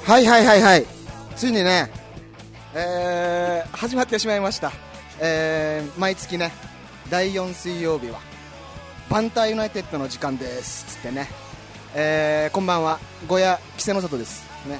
はいはいはいはい、ついにね、始まってしまいました。毎月ね第4水曜日はバンターユナイテッドの時間ですつってね、こんばんは、小屋稀勢の里ですね。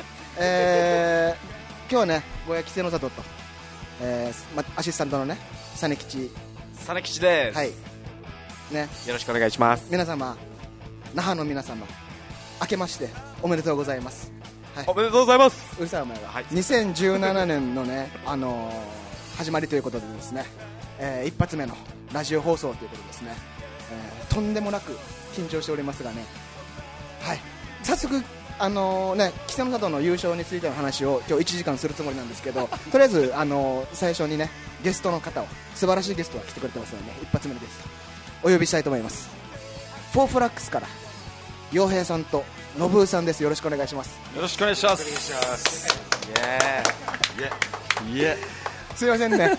今日はね小屋稀勢の里と、アシスタントのね実吉です。 はいね、 よろしくお願いします。 皆様、那覇の皆様、明けましておめでとうございます。はい、 おめでとうございます。 うるさいお前が、 はい、 2017年のね、始まりということでですね、一発目のラジオ放送ということですね、とんでもなく緊張しておりますがね、はい、早速稀勢の里の優勝についての話を今日1時間するつもりなんですけどとりあえず最初にねゲストの方を、素晴らしいゲストが来てくれてますので、一発目のゲストお呼びしたいと思います。フォーフラックスから陽平さんとノブーさんです。よろしくお願いします。 よろしくお願いします。イエすいませんね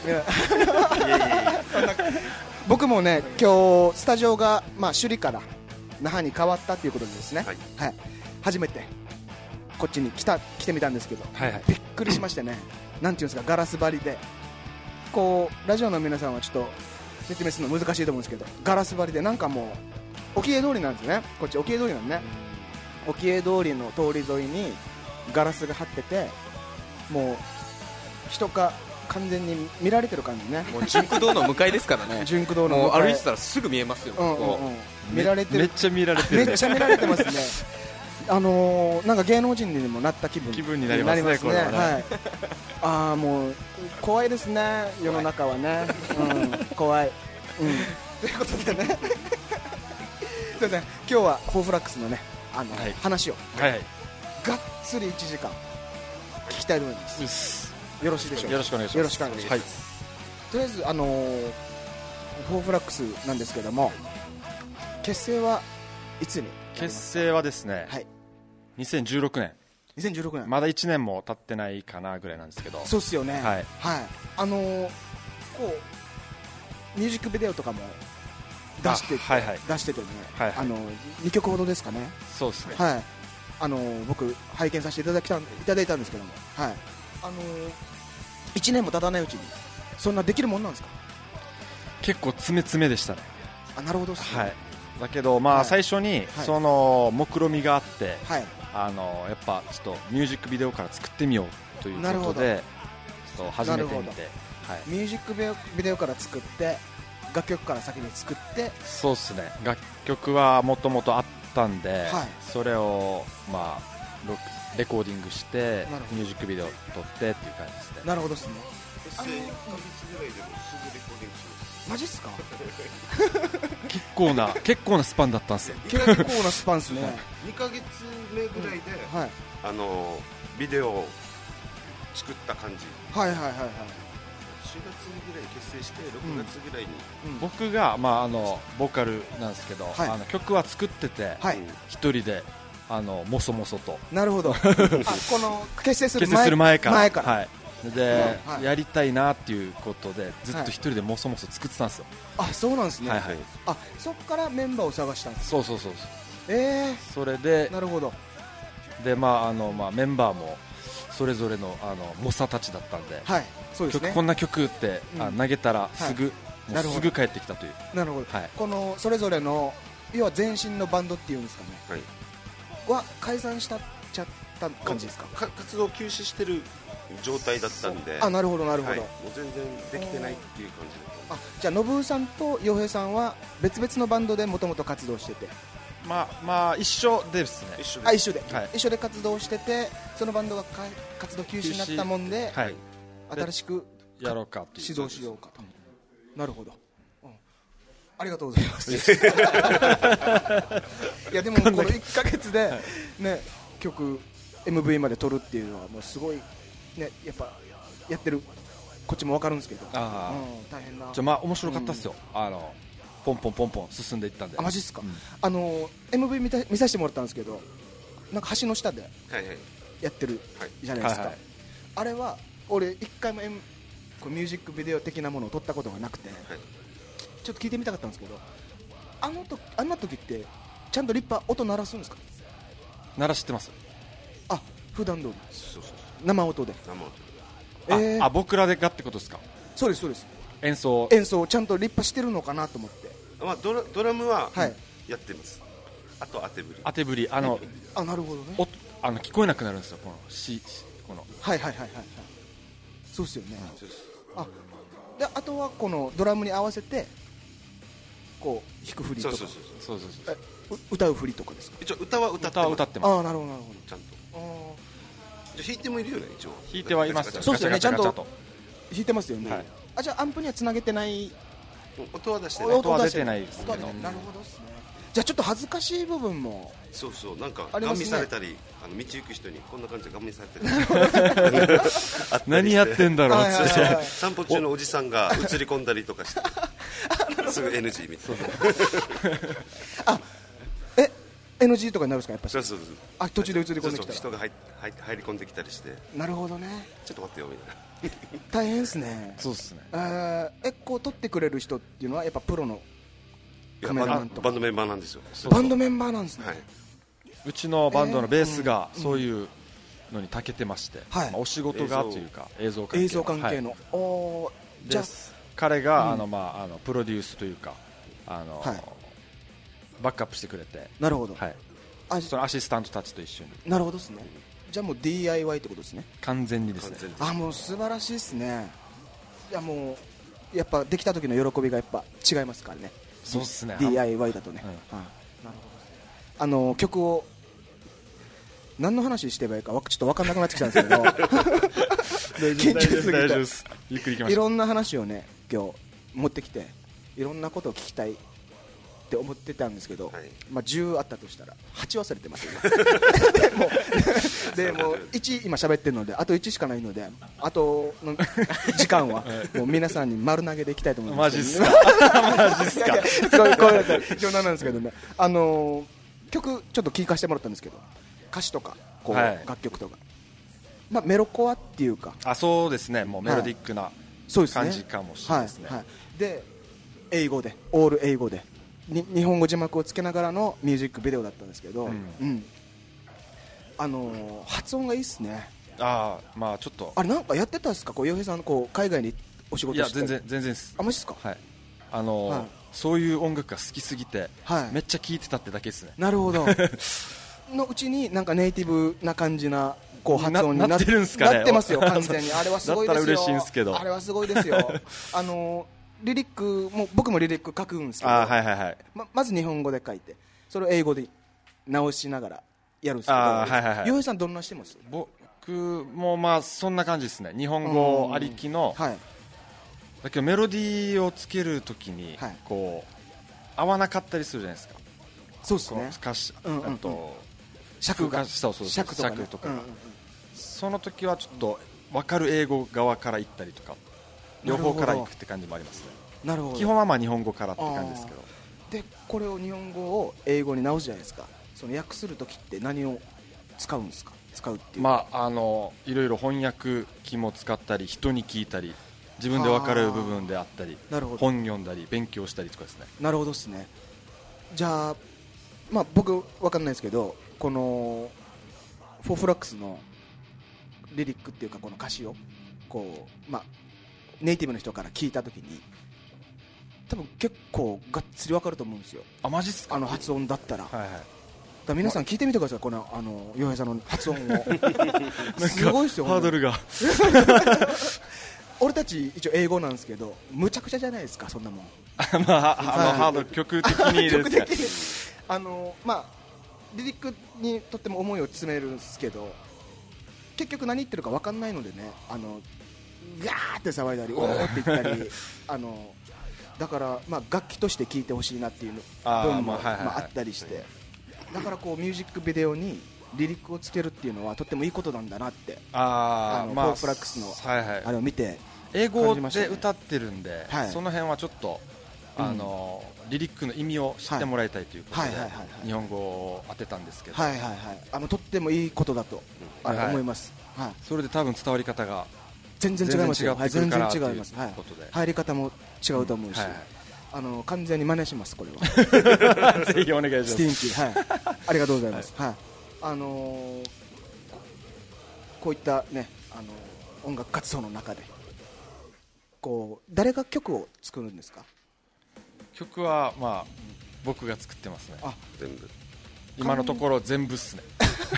僕もね今日スタジオが、首里から那覇に変わったということでですね、はいはい、初めてこっちに来てみたんですけど、はいはい、びっくりしましてね、なんていうんですか、ガラス張りで、こうラジオの皆さんはちょっと説明するの難しいと思うんですけど、ガラス張りでなんかもう沖江通りなんですよね。こっち沖江通りなんね、沖江通りの通り沿いにガラスが張ってて、もう人か完全に見られてる感じね。 もう純駆動の向かいですからね。 純駆動のもう歩いてたらすぐ見えますよ。 見られてる、 めっちゃ見られてる、 めっちゃ見られてますね。なんか芸能人にもなった気分になりますね。これはね、はい、ああもう怖いですね、世の中はね、怖い、ということでねすいません、今日はフォーフラックスのね話をがっつり1時間聞きたいと思います。よろしいでしょうか。 よろしくお願いします。 よろしくお願いします。とりあえずフォーフラックスなんですけども、結成はいつに？ 結成はですね、はい、2016年。 2016年、 まだ1年も経ってないかなぐらいなんですけど。 そうっすよね。はい、はい、こうミュージックビデオとかも出してて、 はいはい、 出しててね、 はいはい、 2曲ほどですかね。 そうですね、 はい、僕拝見させていただいたんですけども、はい、1年も経たないうちにそんなできるもんなんですか？ 結構詰め詰めでしたね。 あ、なるほどっすね。 はい、だけど、まあ、最初にその目論みがあって、はい、やっぱちょっとミュージックビデオから作ってみようということでちょっと始めてみて、はい、 ミュージックビデオから作って、楽曲から先に作って。 そうですね、楽曲はもともとあったんで、はい、それを、まあ、レコーディングしてミュージックビデオを撮ってっていう感じですね。 なるほどですね。 1ヶ月ぐらいでもすぐレコーディングする。 マジっすか？ 結構なスパンだったんですよ。 結構なスパンですね。 2ヶ月目ぐらいで、はい、ビデオを作った感じ。 はいはいはいはい。 4月ぐらい結成して6月ぐらいに、 僕が、まあ、ボーカルなんですけど、はい、曲は作ってて、はい、一人でもそもそと。 なるほどこの結成する前から、 はい、 で、やりたいなっていうことでずっと一人でもそもそ作ってたんですよ。 あ、そうなんですね。 はいはい、 あ、そこからメンバーを探したんです。 そうそれで、 なるほど。 で、まあ、メンバーもそれぞれの猛者たちだったんで、 はい、そうですね、 こんな曲って、投げたらすぐ帰ってきたという。 なるほど、はい、このそれぞれの要は前身のバンドっていうんですかね、はい、解散しちゃった感じですか？ 活動休止してる状態だったんで。 あ、なるほどなるほど、 もう全然できてないっていう感じだった。 じゃあノブーさんと洋平さんは別々のバンドでもともと活動してて。 まあ一緒ですね。 一緒で活動してて、そのバンドが活動休止になったもんで、はい、新しくやろうかと指導しようかと。なるほど、ありがとうございますいやでもこの1ヶ月で、ね、曲 MV まで撮るっていうのはもうすごい、ね、やっぱやってるこっちも分かるんですけど、大変な。 まあ面白かったっすよ、ポンポン進んでいったんで。 あ、マジっすか。MV 見させてもらったんですけど、なんか橋の下でやってるじゃないですか。あれは俺一回もミュージックビデオ的なものを撮ったことがなくて、ちょっと聞いてみたかったんですけど、あんな時ってちゃんと立派音鳴らすんですか？ 鳴らしてます。 あ、 普段通り生音で僕らでがってことですか。 そうですそうです。 演奏ちゃんと立派してるのかなと思って、 ドラムはやってます。あと当てぶりなるほどね。 聞こえなくなるんですよ、このはいそうですよね。であとはこのドラムに合わせてこう弾く振りとか、 そう歌う振りとかですか。 一応歌は歌ってます。 なるほどちゃんと。じゃ弾いてもいるよね、一応弾いてはいますよ。 そうですよね、ちゃんと弾いてますよね。じゃあアンプにはつなげてない。 音は出してない。音は出てないですけど。 なるほどですね。じゃあちょっと恥ずかしい部分も。 そうなんかガン見されたり、道行く人にこんな感じでガン見されたり何やってんだろうって、 散歩中のおじさんが映り込んだりとかしてすぐ NG みたいな。 NG とかになるんですか、やっぱり。 そう途中で映り込んできたら人が入り込んできたりして。 なるほどね。 ちょっと待ってよみたいな。 大変ですね。 そうですね。 こう撮ってくれる人っていうのはやっぱプロのカメラマンとかバンドメンバーなんですよ。 バンドメンバーなんですね。 うちのバンドのベースがそういうのに長けてまして、お仕事がというか映像関係の、 じゃあ彼がプロデュースというかバックアップしてくれて。 なるほど。 そのアシスタントたちと一緒に。 なるほどですね。じゃあもう DIY ってことですね。 完全にですね。 もう素晴らしいですね。いやもうやっぱできた時の喜びがやっぱ違いますからね。 そうですね。 DIY だとね。なるほど。曲を何の話してばいいかちょっと分かんなくなってきたんですけど緊張すぎて大丈夫です。ゆっくり行きましょう。 いろんな話をね今日持ってきていろんなことを聞きたいって思ってたんですけど、10あったとしたら8忘れてますよでも1今喋ってるのであと1しかないのであとの時間はもう皆さんに丸投げでいきたいと思います。 マジっすかすごいごめんなさい冗談なんですけどね。曲ちょっと聞かせてもらったんですけど歌詞とかこう、楽曲とかメロコアっていうかそうですね。もうメロディックな感じかもしれないですね。 で英語でオール英語で日本語字幕をつけながらのミュージックビデオだったんですけど、発音がいいっすね。 ちょっとあれなんかやってたんですか、洋平さん海外にお仕事して。 いや全然です。 マジっすか。 そういう音楽が好きすぎてめっちゃ聴いてたってだけですね。 なるほどのうちになんかネイティブな感じな発音になってるんですかね。 なってますよ完全に。あれはすごいですよ。 だったら嬉しいんですけど。 あれはすごいですよリリックも僕もリリック書くんですけど、まず日本語で書いてそれを英語で直しながらやるんですけど、洋平さんどんなしてます？ 僕もそんな感じですね。日本語ありきの、だけどメロディーをつけるときに合わなかったりするじゃないですか。 そうですね。 歌詞尺とかその時はちょっと分かる英語側から行ったりとか両方から行くって感じもありますね。 なるほど。 基本は日本語からって感じですけど。 でこれを日本語を英語に直すじゃないですか。その訳する時って何を使うんですか？使うっていういろいろ翻訳機も使ったり人に聞いたり自分で分かる部分であったり本読んだり勉強したりとかですね。 なるほどですね。じゃあ僕分かんないですけどこのフォーフラックスのリリックっていうかこの歌詞をネイティブの人から聞いたときに多分結構がっつり分かると思うんですよ。 マジっすか？ 発音だったら。だ皆さん聞いてみてください。この洋平さんの発音をすごいですよ。 ハードルが俺たち一応英語なんですけどむちゃくちゃじゃないですかそんなもんハードル曲的にですか？ リリックにとっても思いを詰めるんですけど結局何言ってるか分かんないのでねガーって騒いだりおーって言ったりだから楽器として聴いてほしいなっていう部分もあったりしてだからミュージックビデオにリリックをつけるっていうのはとってもいいことなんだなってフォーフラックスのあれを見て英語で歌ってるんでその辺はちょっとリリックの意味を知ってもらいたいということで日本語を当てたんですけどとってもいいことだと思います。 それで多分伝わり方が全然違いますよ。全然違います。入り方も違うと思うし完全に真似しますこれはぜひお願いします。 スティンキーありがとうございます。 こういったね音楽活動の中でこう誰が曲を作るんですか？ 曲はまあ僕が作ってますね。 全部今のところ全部っすね。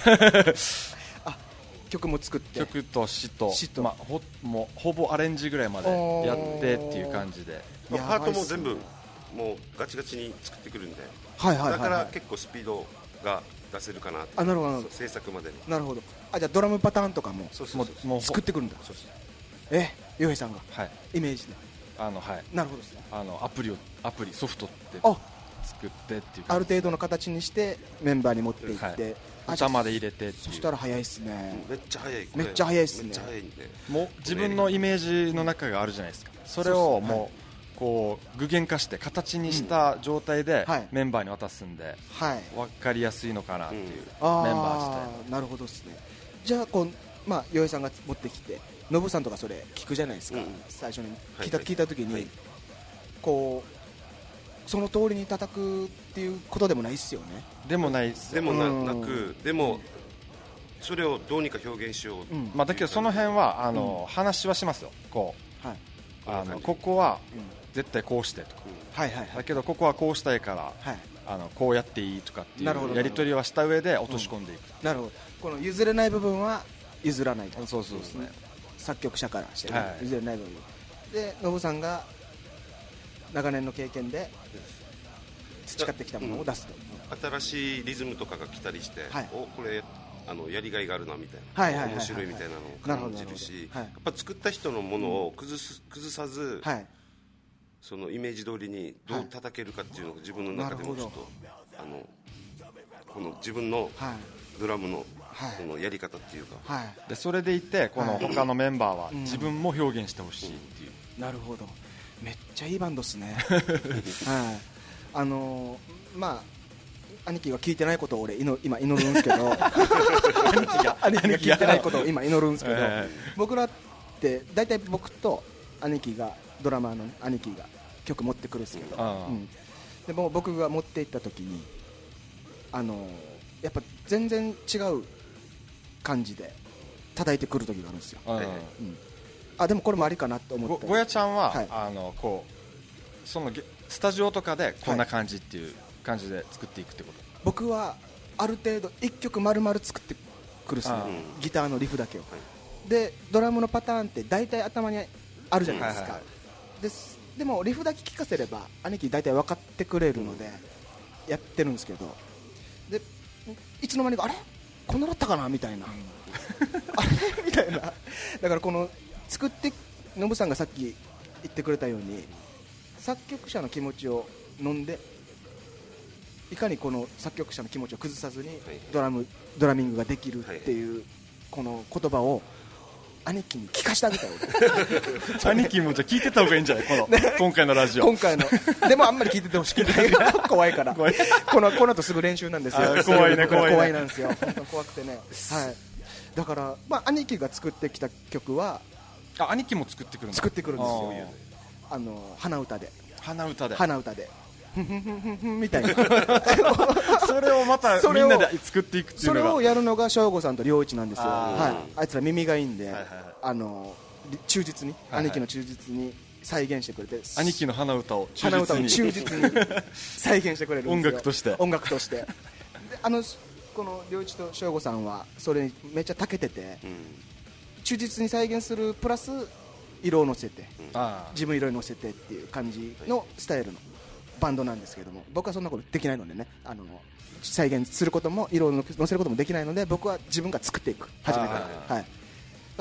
曲も作って曲と詩と、まあ、もうほぼアレンジぐらいまでやってっていう感じで、 パートも全部もうガチガチに作ってくるんで、だから結構スピードが出せるかなって。 なるほど制作までに。 なるほど。じゃあドラムパターンとかももう作ってくるんだ。洋平さんがイメージでなるほどですね。 アプリソフトって作ってっていうある程度の形にしてメンバーに持っていって、 歌まで入れてっていう。 そしたら早いっすね。 めっちゃ早い。 めっちゃ早いっすね。 めっちゃ早いんで、 もう自分のイメージの中があるじゃないですか。それをもうこう具現化して形にした状態でメンバーに渡すんで、分かりやすいのかなっていう、メンバー自体。 なるほどですね。じゃあ洋平さんが持ってきてノブさんとかそれ聞くじゃないですか。最初に聞いた時にこうその通りに叩くっていうことでもないですよね。 でもないっす。 でもなく、でもそれをどうにか表現しよう。 だけどその辺は話はしますよ。ここは絶対こうしてとか、だけどここはこうしたいからこうやっていいとかっていうやり取りはした上で落とし込んでいく。 なるほど。この譲れない部分は譲らないと。 そうですね。 作曲者からして譲れない部分でノブさんが長年の経験で培ってきたものを出すと。 新しいリズムとかが来たりして、これやりがいがあるなみたいな、面白いみたいなのを感じるし、やっぱ作った人のものを崩さず、そのイメージ通りにどう叩けるかっていうのが自分の中でもちょっとこの自分のドラムのこのやり方っていうか、 でそれでいてこの他のメンバーは自分も表現してほしいっていう。 なるほど。めっちゃいいバンドっすね。兄貴が聞いてないことを俺今祈るんですけど兄貴が聞いてないことを今祈るんですけど、僕らって大体僕と兄貴がドラマーの兄貴が曲持ってくるんですけど、でも僕が持っていった時にやっぱ全然違う感じで叩いてくる時があるんですよ。でもこれもありかなと思って。 ごやちゃんはそのスタジオとかでこんな感じっていう感じで作っていくってこと？ 僕はある程度1曲丸々作ってくるっすね。ギターのリフだけを。でドラムのパターンって大体頭にあるじゃないですか。でもリフだけ聴かせれば兄貴大体分かってくれるのでやってるんですけど、でいつの間にかあれこんなだったかなみたいなあれみたいな。だからこの作ってノブさんがさっき言ってくれたように作曲者の気持ちを飲んでいかにこの作曲者の気持ちを崩さずにドラミングができるっていうこの言葉を兄貴に聞かせてあげたい。 兄貴もじゃあ聞いてた方がいいんじゃない今回のラジオ。 今回のでもあんまり聞いててほしくない怖いからこの後すぐ練習なんですよ。 怖いなんですよ。本当怖くてね。だから兄貴が作ってきた曲は兄貴も作ってくるんですよ。 鼻歌でみたいなそれをまたみんなで作っていくっていうのが、 それをやるのが翔吾さんと良一なんですよ。あいつら耳がいいんで忠実に兄貴の忠実に再現してくれて、 兄貴の鼻歌を忠実に再現してくれるんですよ。音楽としてこの良一と翔吾さんはそれにめっちゃ長けてて、忠実に再現するプラス色を乗せて、自分色に乗せてっていう感じのスタイルのバンドなんですけども、僕はそんなことできないのでね、再現することも色を乗せることもできないので、僕は自分が作っていく初めから、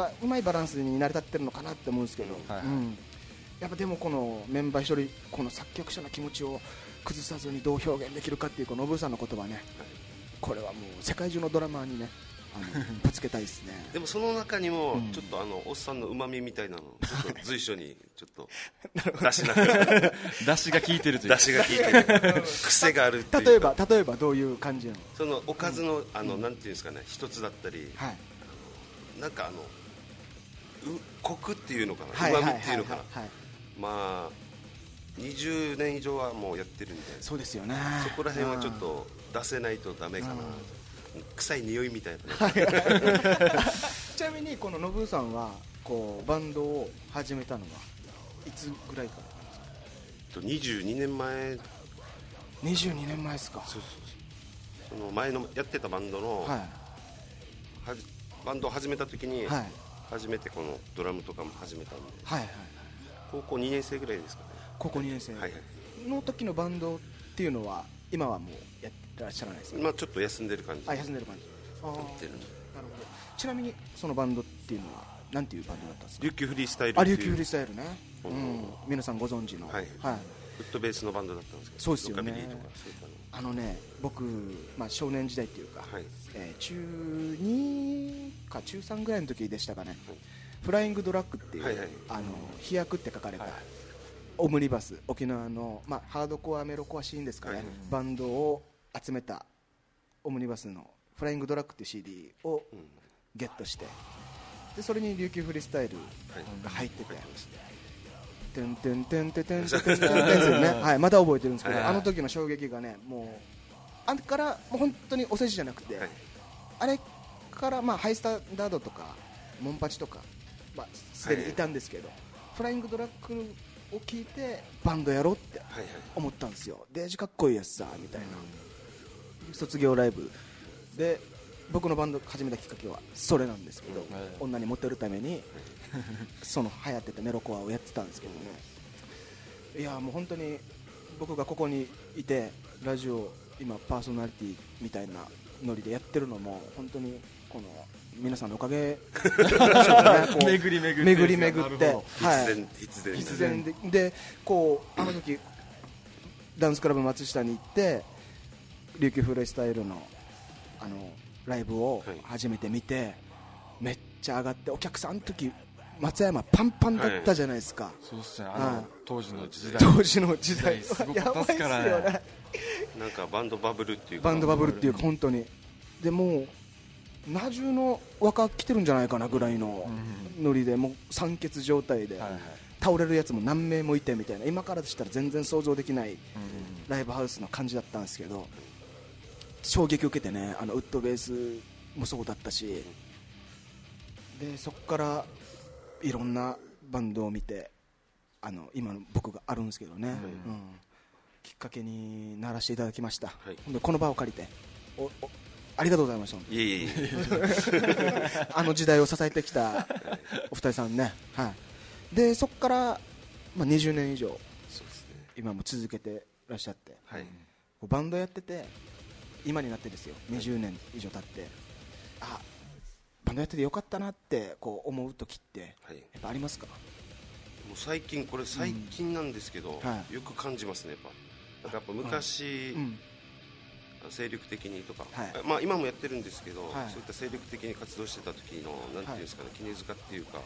うまいバランスに成り立ってるのかなって思うんですけど、やっぱでもこのメンバー一人この作曲者の気持ちを崩さずにどう表現できるかっていうこのノブさんの言葉ね、これはもう世界中のドラマーにねぶつけたいですね。 でもその中にもちょっとおっさんの旨味みたいなのちょっと随所にちょっと出しながら出汁が効いてるという、 出汁が効いてる癖があるっていう。 例えばどういう感じなの？ そのおかずのなんていうんですかね、一つだったり、なんかコクっていうのかな、旨味っていうのかな、まあ20年以上はもうやってるんで、 そうですよね。 そこら辺はちょっと出せないとダメかな。臭い匂いみたいなちなみにこのノブさんはこうバンドを始めたのはいつぐらいからと22年前。 22年前ですか。 そうその前のやってたバンドの、バンドを始めた時に、初めてこのドラムとかも始めたんで、高校2年生ぐらいですかね。 高校2年生の時のバンドっていうのは今はもうやってらっしゃらないですか。 まあちょっと休んでる感じ。 休んでる感じ。なるほど。ちなみにそのバンドっていうのはなんていうバンドだったんですか。 琉球フリースタイル。 琉球フリースタイルね。皆さんご存知の。 フットベースのバンドだったんですけど。 そうですよね。僕、少年時代っていうか、中2か中3ぐらいの時でしたかね、フライングドラッグっていう、飛躍って書かれたオムニバス、沖縄の、ハードコアメロコアシーンですかね、バンドを集めたオムニバスのフライングドラッグっていう CD をゲットして、でそれに琉球フリースタイルが入ってて、てんてんてんてんてんてんてんてんね、まだ覚えてるんですけど、あの時の衝撃がね、もうあれからもう本当にお世辞じゃなくて、あれからハイスタンダードとかモンパチとかすでにいたんですけど、フライングドラッグを聞いてバンドやろうって思ったんですよ。デージかっこいいやつさみたいな。卒業ライブで僕のバンド始めたきっかけはそれなんですけど、女にモテるためにその流行ってたメロコアをやってたんですけどね。いやもう本当に僕がここにいてラジオ今パーソナリティみたいなノリでやってるのも本当にこの皆さんのおかげ巡り巡って必然でこうあの時ダンスクラブ松下に行って琉球フリースタイルのライブを初めて見て、めっちゃ上がって、お客さんの時松山パンパンだったじゃないですか。 そうですね、当時の時代すごかったですからね。 なんかバンドバブルっていうか本当にでもう那中の若来てるんじゃないかなぐらいのノリで、もう酸欠状態で倒れるやつも何名もいてみたいな、今からしたら全然想像できないライブハウスの感じだったんですけど、衝撃を受けてね、ウッドベースもそうだったし、でそこからいろんなバンドを見て今の僕があるんですけどね、きっかけにならせていただきました。この場を借りてありがとうございました。あの時代を支えてきたお二人さんね、でそこから、20年以上今も続けてらっしゃって、バンドやってて今になってですよ、20年以上経ってバンドやっててよかったなってこう思う時ってやっぱありますか。 もう最近なんですけど、よく感じますね。やっぱ昔、精力的にとか、今もやってるんですけど、そういった精力的に活動してた時のなんていうんですかね、絹塚っていうか、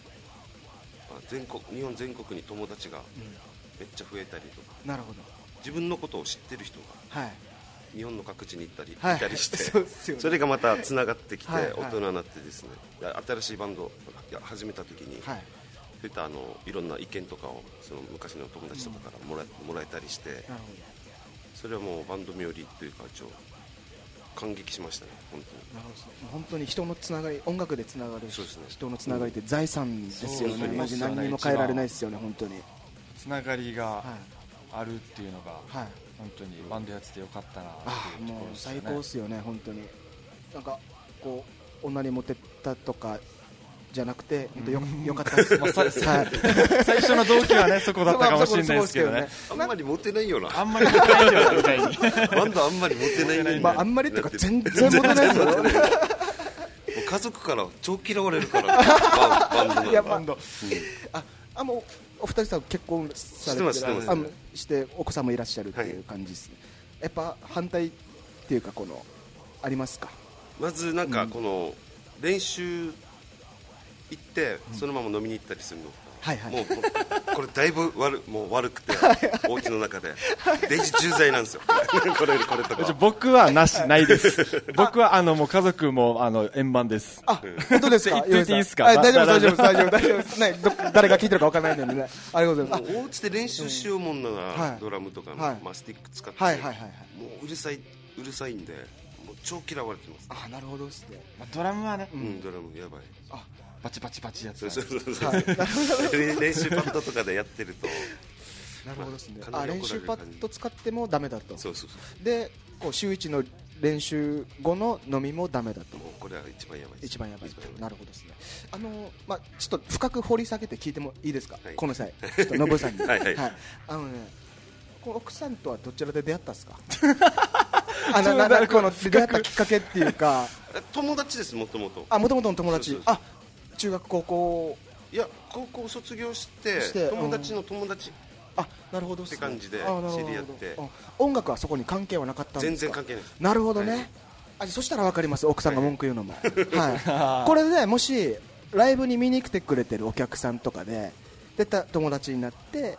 日本全国に友達がめっちゃ増えたりとか、 なるほど、 自分のことを知ってる人が、日本の各地に行ったりしてそれがまたつながってきて大人になってですね、新しいバンドを始めた時に、そういったいろんな意見とかをその昔の友達とかからもらえたりして、それはもうバンド冥利というか感激しましたね。 本当に人のつながり、音楽でつながる人のつながりって財産ですよね。マジ何にも変えられないですよね。本当につながりがあるっていうのが、本当にバンドやっててよかったなっていうところですよね。 もう最高ですよね。本当になんかこう女にモテたとかじゃなくて本当よかったです。 最初の動機はねそこだったかもしれないですけどね。 あんまりモテないような。 あんまりモテないようなみたいに。 バンドあんまりモテない。 あんまりっていうか全然モテないですよ。 家族から超嫌われるからバンド。もうお二人さん結婚されてしてお子さんもいらっしゃるっていう感じですね。やっぱ反対っていうかありますか。 まずなんかこの練習行ってそのまま飲みに行ったりするのもうこれだいぶもう悪くてお家の中でデジ重罪なんですよ。これとか僕はないです。僕はもう家族も円満です。 本当ですか。 言っていいですか。 大丈夫ですね。誰が聞いてるか分からないのでね。ありがとうございます。 お家で練習しようもんならドラムとかスティック使ってもううるさいんで、 もう超嫌われてます。 あ、なるほどですね。 ドラムはね、 ドラムやばい。 バチバチバチやつ。 練習パッドとかでやってると。 なるほどですね。練習パッド使ってもダメだと。 そう。 で、こう週1の練習後の飲みもダメだと。 これは一番やばい。 一番やばい。なるほどですね。ちょっと深く掘り下げて聞いてもいいですか。この際、ちょっとノブさんに。はい。この奥さんとはどちらで出会ったんですか。この出会ったきっかけっていうか。 友達です、もともと。 もともとの友達。中学高校。 いや、高校卒業して友達の友達。 なるほどって感じで知り合って。 音楽はそこに関係はなかったんですか。 全然関係ない。 なるほどね。そしたらわかります、奥さんが文句言うのも。これでもしライブに見に来てくれてるお客さんとかで出た友達になって、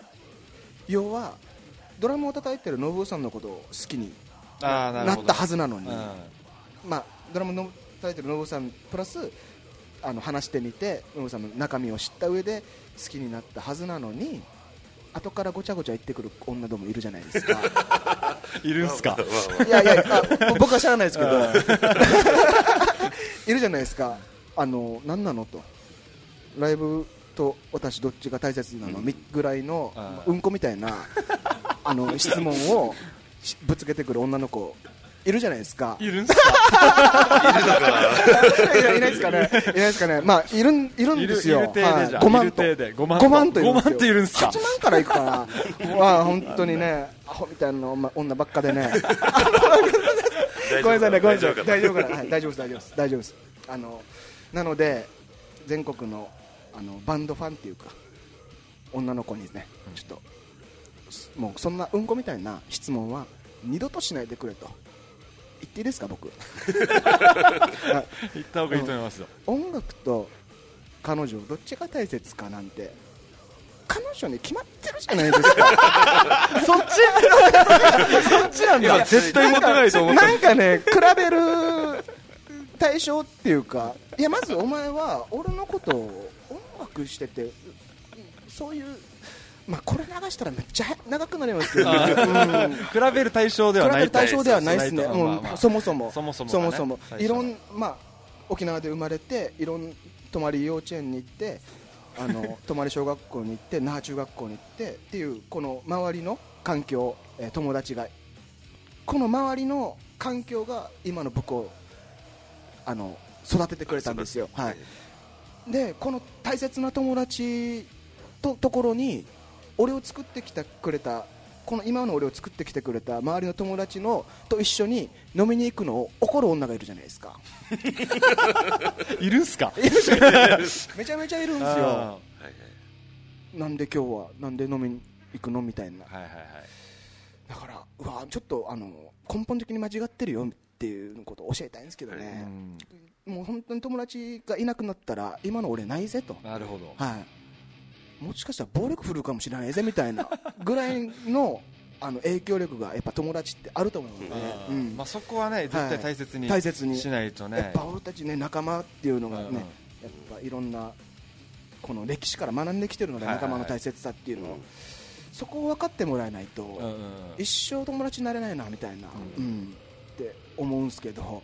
要はドラムを叩いてるノブさんのことを好きになったはずなのに、ドラムを叩いてるノブさんプラス話してみてノブさんの中身を知った上で好きになったはずなのに、後からごちゃごちゃ言ってくる女どもいるじゃないですか。 いるんすか。 いや僕は知らないですけどいるじゃないですか。何なのと、ライブと私どっちが大切なのぐらいのうんこみたいな質問をぶつけてくる女の子いるじゃないですか。 いるんすか。 いないですかね。いないですかね。いるんですよ。 5万と 5万といるんすか。 8万からいくかな。本当にね、アホみたいな女ばっかでね。ごめんなさいね、大丈夫かな。大丈夫です。なので全国のバンドファンっていうか女の子にね、ちょっともうそんなうんこみたいな質問は二度としないでくれと言っていいですか。僕言った方がいいと思いますよ。 音楽と彼女どっちが大切かなんて彼女に決まってるじゃないですか。そっちなんだ。 絶対モテないと思った。 なんかね、比べる対象っていうか、いやまずお前は俺のことを音楽しててそういう、これ流したらめっちゃ長くなりますけど、 比べる対象ではないですね。そもそもいろん沖縄で生まれて、いろん泊まり幼稚園に行って泊まり小学校に行って那覇中学校に行ってっていうこの周りの環境、友達がこの周りの環境が今の僕を育ててくれたんですよ。でこの大切な友達ところに俺を作ってきてくれた、この今の俺を作ってきてくれた周りの友達と一緒に飲みに行くのを怒る女がいるじゃないですか。 いるんすか。 めちゃめちゃいるんですよ。なんで今日はなんで飲みに行くのみたいな。だからちょっと根本的に間違ってるよっていうことを教えたいんですけどね。もう本当に友達がいなくなったら今の俺ないぜと。 なるほど。 もしかしたら暴力振るうかもしれないぜみたいなぐらいの影響力がやっぱ友達ってあると思うので、 そこはね絶対大切にしないとね。 やっぱ俺たちね、仲間っていうのがね、やっぱいろんなこの歴史から学んできてるので、仲間の大切さっていうのをそこを分かってもらえないと一生友達になれないなみたいなって思うんすけど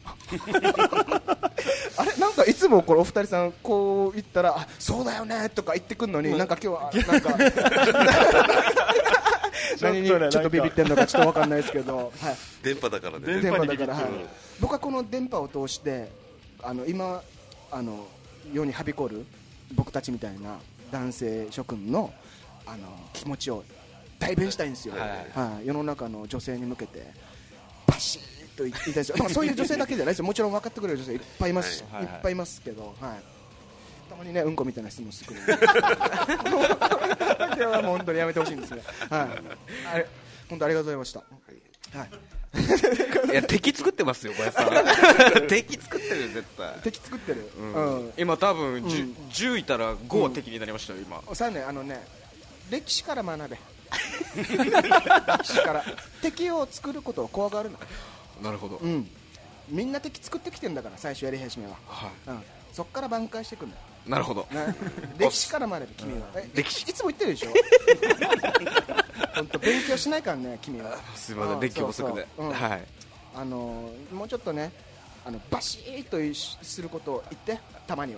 あれなんかいつもこれお二人さんこう言ったらそうだよねとか言ってくるのに、なんか今日はなんか何にちょっとビビってんのかちょっと分かんないですけど、 電波だからね。 僕はこの電波を通して今世にはびこる僕たちみたいな男性諸君の気持ちを代弁したいんですよ。世の中の女性に向けてバシッと言いたいですよ。そういう女性だけじゃないですよ。もちろん分かってくれる女性いっぱいいますけど、たまにねうんこみたいな質問してくる本当にやめてほしいんですね。本当ありがとうございました。 いや敵作ってますよこれさ。敵作ってるよ絶対。 敵作ってる。 今多分10いたら5は敵になりましたよ今。 さあね歴史から学べ。歴史から敵を作ることを怖がるな。 なるほど。 みんな敵作ってきてんだから最初やり始めは。そっから挽回していくんだよ。 なるほど。 歴史から学べ君は。歴史いつも言ってるでしょ。本当勉強しないからね君は。 すみません勉強不足で。 もうちょっとねバシッとすることを言ってたまには。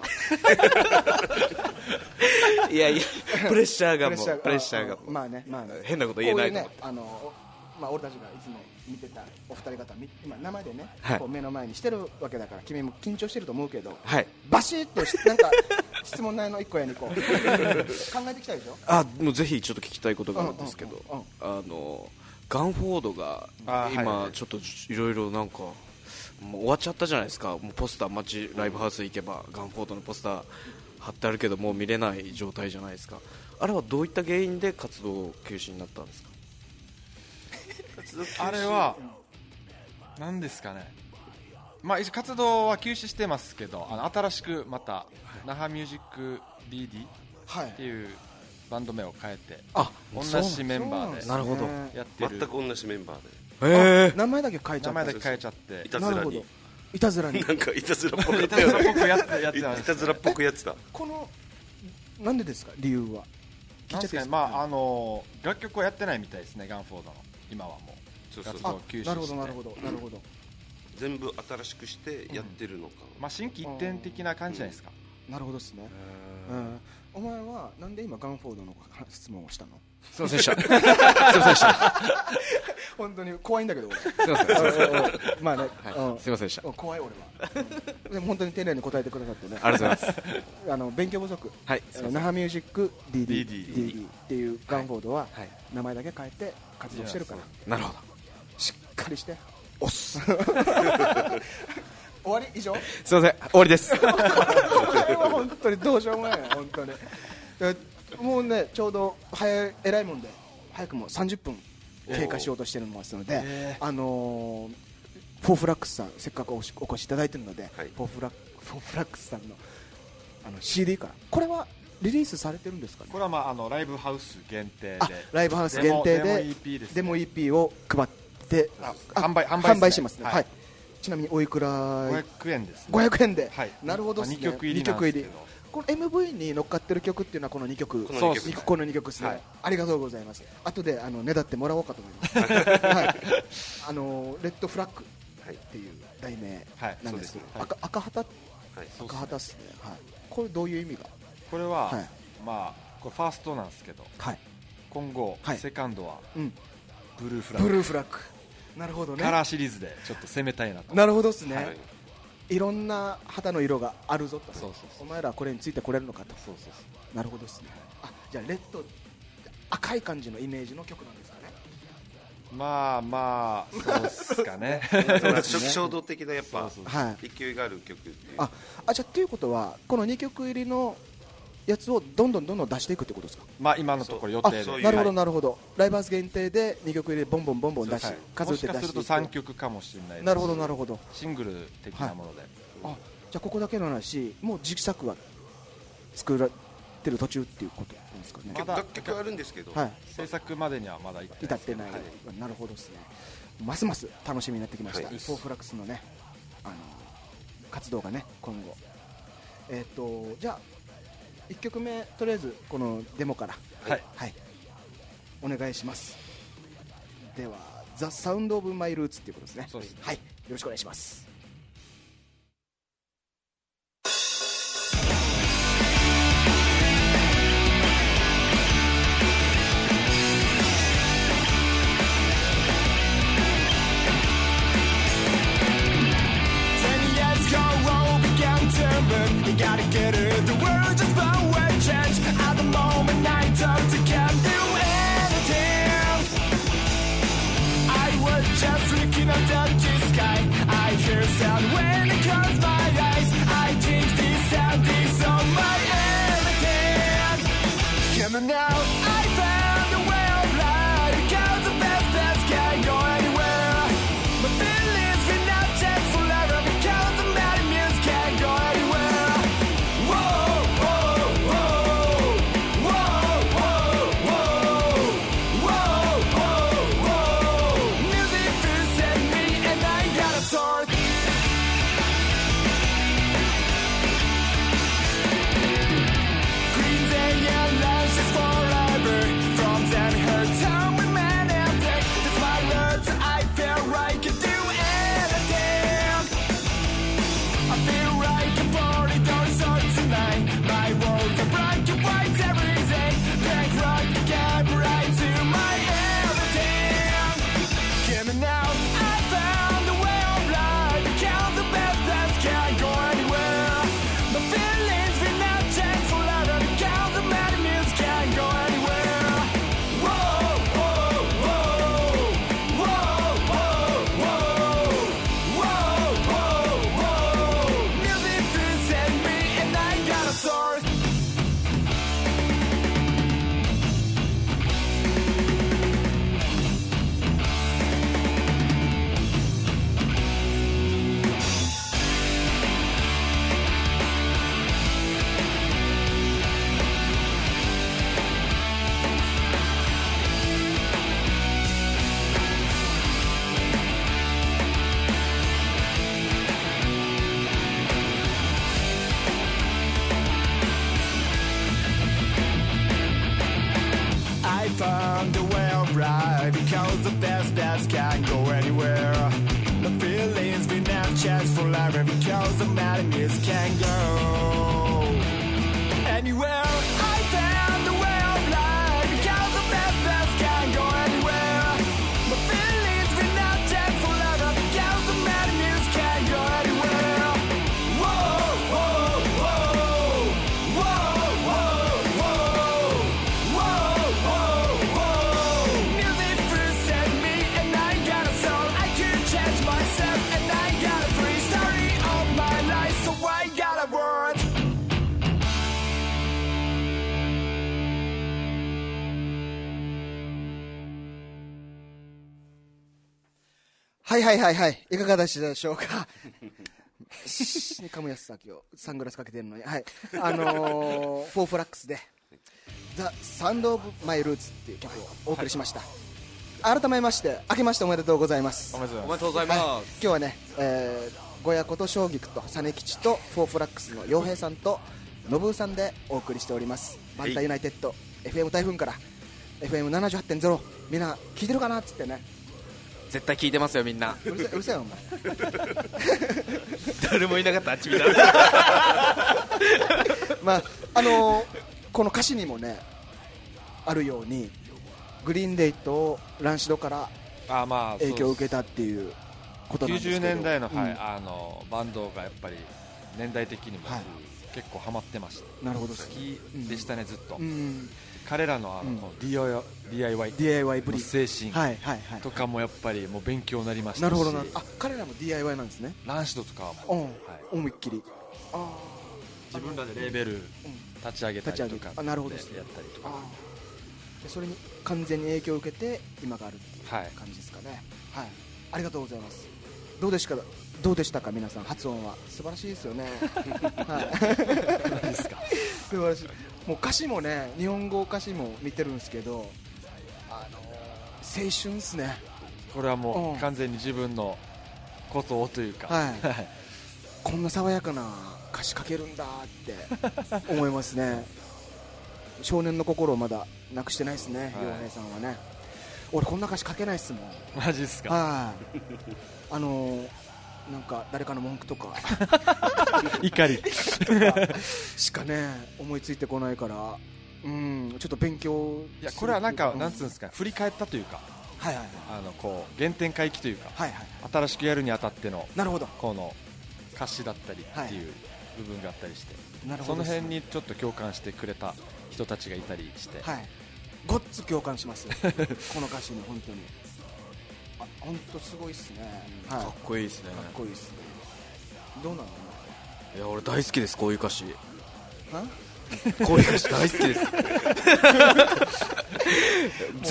いやいやプレッシャーがまあね変なこと言えないと思って、 俺たちがいつも見てたお二人方今生でね、こう目の前にしてるわけだから君も緊張してると思うけど、バシッとなんか質問内の一個やにこう考えてきたでしょ。 もうぜひちょっと聞きたいことがあるんですけど、ガンフォードが今ちょっといろいろなんかもう終わっちゃったじゃないですか。もうポスターライブハウス行けばガンフォードのポスター貼ってあるけどもう見れない状態じゃないですか。あれはどういった原因で活動休止になったんですか？ あれは何ですかね、一応活動は休止してますけど、新しくまた那覇ミュージック BD っていうバンド名を変えて、同じメンバーでやってる。 全く同じメンバーで名前だけ変えちゃっていたずらになんかいたずらっぽくやってた。 このなんでですか、理由は。 楽曲はやってないみたいですね、ガンフォードの今はもう活動休止して。 なるほど全部新しくしてやってるのか、 新規一点的な感じじゃないですか。 なるほどですね。お前はなんで今ガンフォードの質問をしたの？ すいませんでした本当に怖いんだけど俺。 すいませんまあね、 すいませんでした。 怖い俺は。でも本当に丁寧に答えてくださってね。 ありがとうございます。 勉強不足。那覇ミュージック DD っていうガンフォードは名前だけ変えて活動してるから。 なるほど。 しっかりして。 おっす。 終わり以上？ すいません、終わりです。 これは本当にどうしようもない本当に。もうねちょうど偉いもんで早くも30分経過しようとしてるますので、フォーフラックスさんせっかくお越しいただいてるので、フォーフラックスさんのCD からこれはリリースされてるんですかね。 これはライブハウス限定で、 ライブハウス限定でデモ EP を配って販売しますね。ちなみにおいくら ？500円です。 500円で、なるほどですね。 2曲入り。 この MV に乗っかってる曲っていうのはこの2曲、この2曲ですね。ありがとうございます。後でねだってもらおうかと思います。レッドフラッグっていう題名なんですけど、赤旗ですね。これどういう意味が？ これはこれファーストなんですけど、今後セカンドはブルーフラッグ。なるほどね。 カラーシリーズでちょっと攻めたいなと。 なるほどですね。いろんな旗の色があるぞと。お前らこれについてこれるのかと。なるほどですね。じゃあレッド赤い感じのイメージの曲なんですかね。 そうですかね。 衝動的なやっぱ勢いがある曲っていう。 じゃあということはこの2曲入りのやつをどんどん出していくってことですか。 今のところ予定で。 なるほど。ライブハウス限定で2曲入れボンボン出し、数えて出して。もしかすると 3曲かもしれないです。 なるほど。 シングル的なもので。 じゃあここだけの話、もう自作は作られてる途中っていうことなんですかね。 楽曲はあるんですけど、 制作までにはまだ至ってない。 なるほどですね。ますます楽しみになってきました。フォーフラックスのね活動がね今後。じゃあ1曲目とりあえずこのデモからお願いします。ではザ・サウンド・オブ・マイ・ルーツっていうことですね。よろしくお願いします。 life because the best can't go anywhere. The feelings we never change for life because the madness can't go anywhere. I found the way of life because the best can't go anywhere. The feelings we never change for life because the madness can't go anywhere. Whoa, whoa, whoa, whoa, whoa, whoa, whoa, whoa, whoa. Music first set me and I got a soul. I could change myself and I got a free story of my life, so I got a word. はいはいはいはい、いかがでしたでしょうか。カムヤスさ今日サングラスかけてるのに、はい、フォーフラックスでThe Sound of My Roots っていう曲をお送りしました、はい、改めまして明けましておめでとうございます。 おめでとうございます、はい、 今日はね、ゴヤこと正菊と実吉とフォーフラックスの洋平さんと信夫さんでお送りしております。バンタユナイテッド FM 台風から FM78.0 みんな聞いてるかなっつってね。 絶対聞いてますよみんな。 うるさいよお前。 誰もいなかったあっち見た。 まあこの歌詞にもねあるようにグリーンデイとランシドから影響を受けたっていうことなんですけど、 90年代の、はい、バンドがやっぱり年代的にも、はい、結構ハマってました。 なるほど、 好きでしたね、ずっと、 彼らのDIY ぶり精神とかもやっぱりもう勉強になりましたし。 なるほどな。あ、彼らも DIY なんですね。 ランシドとかも、はい、 思いっきり自分らでレーベル立ち上げたりとかなるほどやったりとか、 それに完全に影響を受けて今があるっていう感じですかね。はい、ありがとうございます。どうでしたか皆さん、発音は素晴らしいですよね。はい、ですか。素晴らしい。もう歌詞もね、日本語歌詞も見てるんですけど、青春っすね。 これはもう完全に自分のことをというか、 はい、こんな爽やかな歌詞書けるんだって思いますね。少年の心をまだなくしてないですね、洋平さんはね。俺こんな歌詞書けないっすもん。 マジっすか。 はい。なんか誰かの文句とか怒りしかね思いついてこないから、ちょっと勉強。 いや、これはなんか、なんつうんですか、振り返ったというか、 はいはい、 こう原点回帰というか、 はいはい、 新しくやるにあたっての、 なるほど、 この歌詞だったりっていう部分があったりして、 なるほど、 その辺にちょっと共感してくれた人たちがいたりして、 はい、ごっつ共感しますこの歌詞に本当に。本当すごいっすね、はい、 かっこいいっすね。 かっこいいっすね。どうなの？ いや、俺大好きです、こういう歌詞。こういう歌詞大好きです。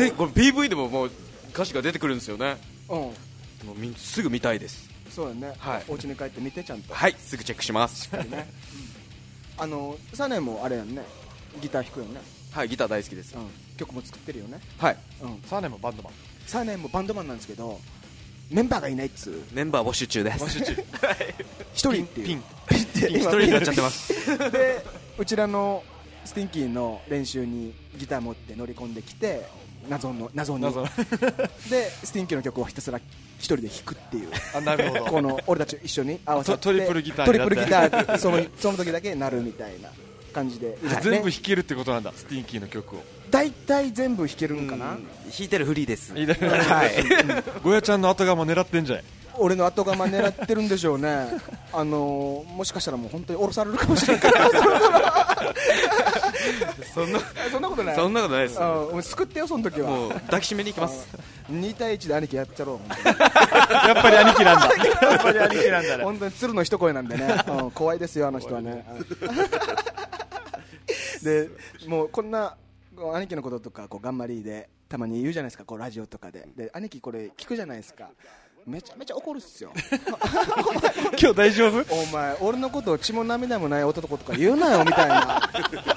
これ PV でももう歌詞が出てくるんですよね。もうすぐ見たいです。 そうだね、はい、お家に帰って見てちゃんと。 はい、すぐチェックします。 しっかりね。サネもあれやんね、ギター弾くよね。 はい、ギター大好きです、 曲も作ってるよね。 はい、 サネもバンドマン。 サネもバンドマンなんですけど、メンバーがいないっつう。 メンバー募集中です。 募集中。 一人っていう。 ピン一人になっちゃってます。 で、うちらのスティンキーの練習にギター持って乗り込んできて、謎にでスティンキーの曲をひたすら一人で弾くっていう。 なるほど。 この俺たち一緒に合わせてトリプルギターその時だけ鳴るみたいな感じで、 全部弾けるってことなんだ、スティンキーの曲を。 大体全部弾けるんかな。 弾いてるフリーです。 ゴヤちゃんの後釜狙ってんじゃん。 俺の後釜狙ってるんでしょうね。もしかしたらもう本当に降ろされるかもしれないから。そんなことない。 そんなことないです。 救ってよ、その時は。 もう抱きしめに行きます。 2対1で兄貴やっちゃろう。 やっぱり兄貴なんだ。やっぱり兄貴なんだね。 本当に鶴の一声なんでね。怖いですよ、あの人はね。でもうこんな兄貴のこととかこう頑張りでたまに言うじゃないですか、こうラジオとかで。で、兄貴これ聞くじゃないですか。めちゃめちゃ怒るっすよ。 今日大丈夫？ お前俺のことを血も涙もない男とか言うなよみたいな。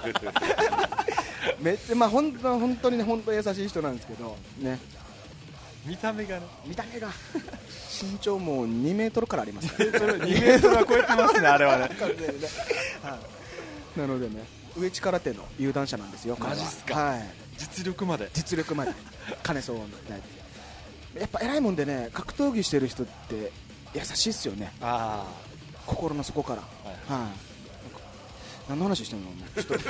めっちゃまあ本当にね、本当に優しい人なんですけどね。 見た目が身長も2メートルからありますから、ね。 2メートルは超えてますね、あれはね。 なのでね、上力手の有段者なんですよ。 マジっすか。 はい。 実力まで兼ねそうな。やっぱ偉いもんでね、格闘技してる人って優しいっすよね。心の底から。何の話してるの？ちょっと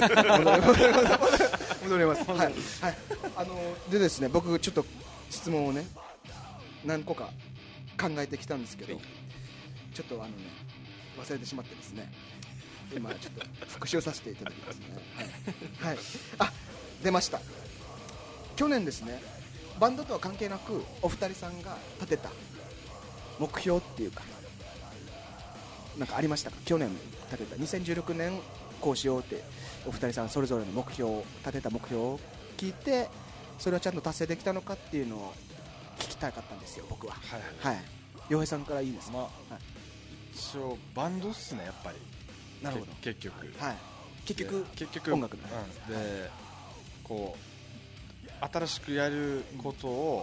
戻ります。はい。でですね、僕ちょっと質問をね何個か考えてきたんですけど、ちょっと忘れてしまってですね、今ちょっと復習させていただきますね。はい。出ました。去年ですね、バンドとは関係なくお二人さんが立てた目標っていうか、なんかありましたか？去年立てた2016年こうしようってお二人さんそれぞれの目標を立てた目標を聞いて、それはちゃんと達成できたのかっていうのを聞きたかったんですよ、僕は。はい。洋平さんからいいですか？ 一応バンドっすね、やっぱり。 なるほど。 結局音楽の。 でこう新しくやることを